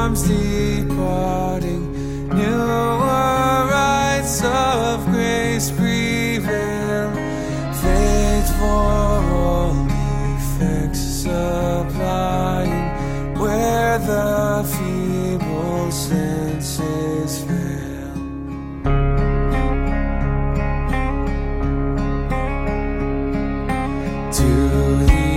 arms departing, newer rights of grace prevail. Faithful effects supplying where the feeble senses fail. To the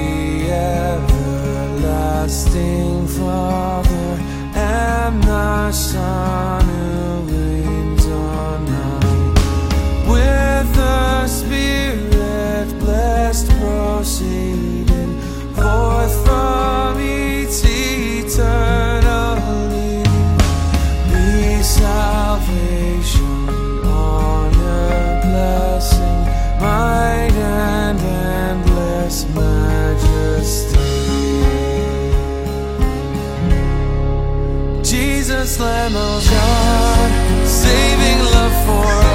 everlasting Father and the Son who reigns on high, with the Spirit blessed proceeding forth from eternally, be salvation, honor, blessing, might, and endless majesty. Jesus, Lamb of God, saving love for